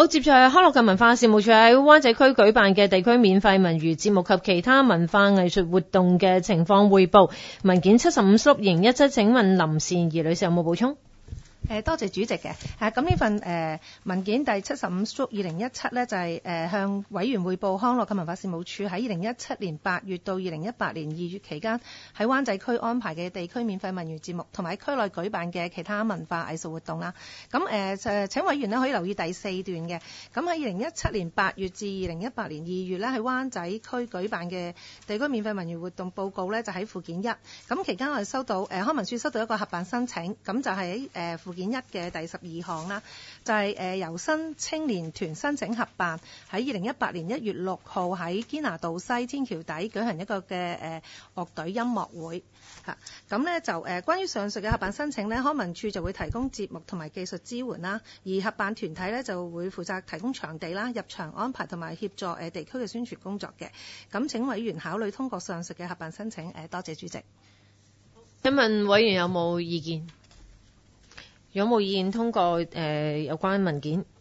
好，接住係康樂及文化事務處喺灣仔區舉辦嘅地區免費文娛節目及其他文化藝術活動嘅情況匯報。文件75/2017，請問林善儀女士有冇補充？ 多謝主席嘅。咁呢份文件第75/2017呢，就係向委員匯報康樂及文化事務處喺2017年8月到2018年2月期間喺灣仔區安排嘅地區免費文娛節目，同埋喺區內舉辦嘅其他文化藝術活動啦。咁請委員呢可以留意第4段嘅。咁喺2017年8月至2018年2月呢，喺灣仔區舉辦嘅地區免費文娛活動報告呢，就喺附件1。咁期間我哋收到康文署收到一個合辦申請，咁就係喺附件1嘅第12項啦，就係由新青年團申請合辦喺2018年1月6號喺堅拿道西天橋底舉行一個嘅樂隊音樂會嚇。咁呢就關於上述嘅合辦申請呢，康文署就會提供節目同埋技術支援啦，而合辦團體呢就會負責提供場地啦、入場安排同埋協助地區嘅宣傳工作嘅。咁請委員考慮通過上述嘅合辦申請。多謝主席。 請問委員有冇意見？如果冇意見，通過有關文件。